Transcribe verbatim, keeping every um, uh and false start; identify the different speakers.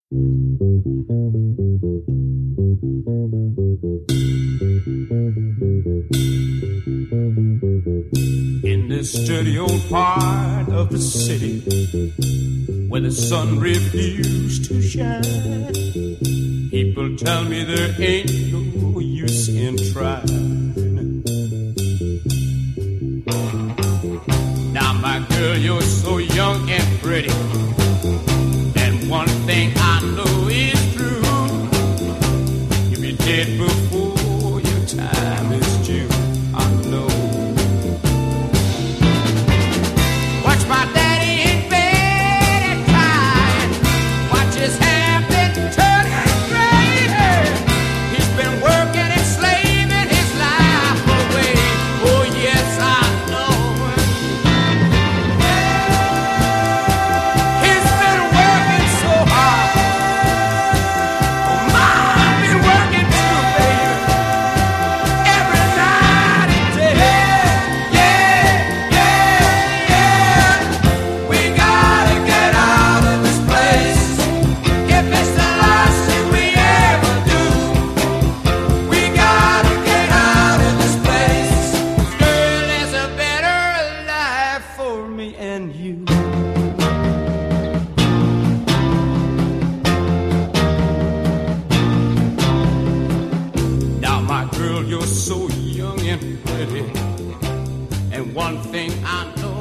Speaker 1: In this dirty old part of the city where the sun refused to shine, people tell me there ain't no use in trying. Now, my girl, you're so young and pretty, and one thing I know is true: you'll be dead before your time is due. I know. Watch my daddy in bed and crying. Watch his hair been turning gray. He's been working and slaving his life away. Oh yes, I know. He's been working so hard. Oh, Mom been working too, baby. Every night and day. Yeah, yeah, yeah. We gotta get out of this place. If it's the last thing we ever do, we gotta get out of this place. Girl, there's a better life for me and you. Now, my girl, you're so young and pretty, and one thing I know